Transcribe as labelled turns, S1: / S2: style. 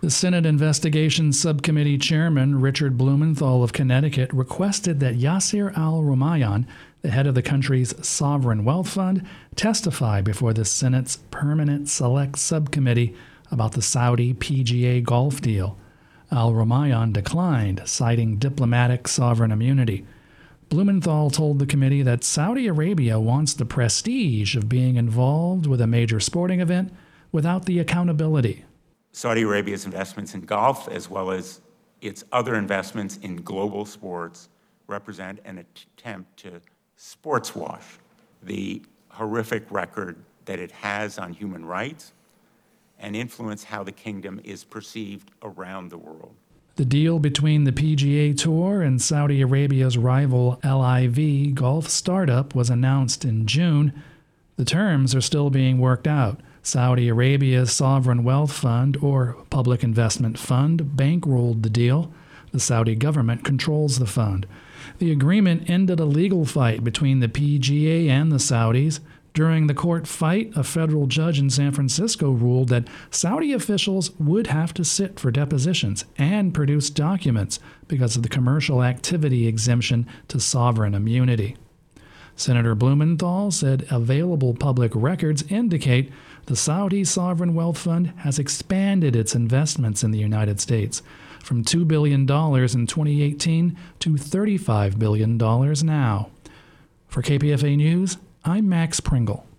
S1: The Senate Investigations Subcommittee Chairman Richard Blumenthal of Connecticut requested that Yasir Al-Rumayyan, the head of the country's sovereign wealth fund, testify before the Senate's Permanent Select Subcommittee about the Saudi PGA golf deal. Al-Rumayyan declined, citing diplomatic sovereign immunity. Blumenthal told the committee that Saudi Arabia wants the prestige of being involved with a major sporting event without the accountability.
S2: Saudi Arabia's investments in golf, as well as its other investments in global sports, represent an attempt to sports wash the horrific record that it has on human rights and influence how the kingdom is perceived around the world.
S1: The deal between the PGA Tour and Saudi Arabia's rival LIV golf startup was announced in June. The terms are still being worked out. Saudi Arabia's Sovereign Wealth Fund, or Public Investment Fund, bankrolled the deal. The Saudi government controls the fund. The agreement ended a legal fight between the PGA and the Saudis. During the court fight, a federal judge in San Francisco ruled that Saudi officials would have to sit for depositions and produce documents because of the commercial activity exemption to sovereign immunity. Senator Blumenthal said available public records indicate the Saudi Sovereign Wealth Fund has expanded its investments in the United States from $2 billion in 2018 to $35 billion now. For KPFA News, I'm Max Pringle.